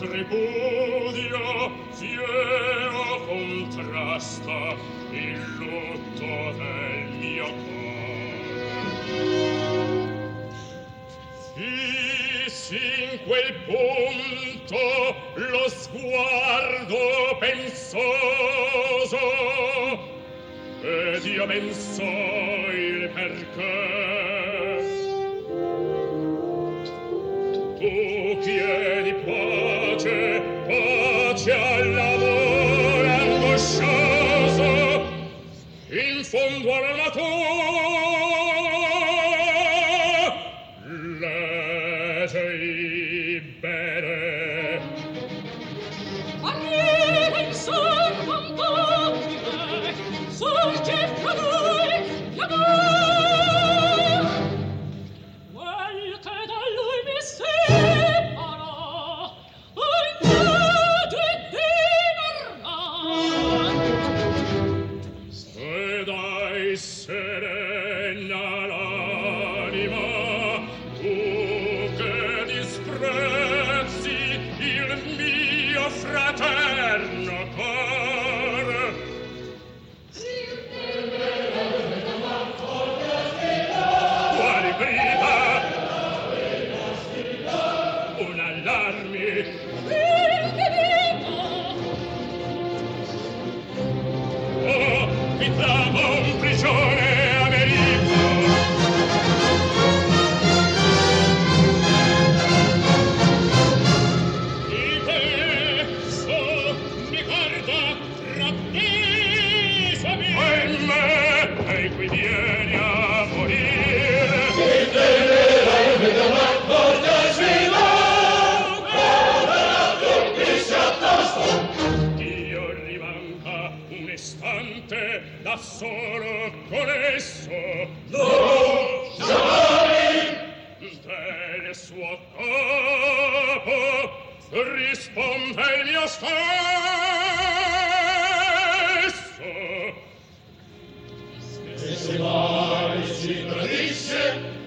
tripudio fiero contrasta il lutto del mio cor. Fissi in quel punto lo sguardo pensoso ed io ben so il perché. Tu chiedi pace, pace all'amore angoscioso, in fondo alla natura, leggi bene. Arriva in son compagine, sorge fra noi l'amor. Quel che da lui mi separa, impede di narrar. Se dai serena l'anima, tu che disprezzi il mio fraterno cor. Quali grida? Un allarme. Il che dico? Oh, mi trovo un prigione americo. Il pezzo mi guarda ravvisami. E me, e qui vieni a morire. Il tenera mi dà una cortesia. Dio rimanca un istante da solo con esso. No, jamais! Del suo capo risponde il mio stesso. Se mai si tradisce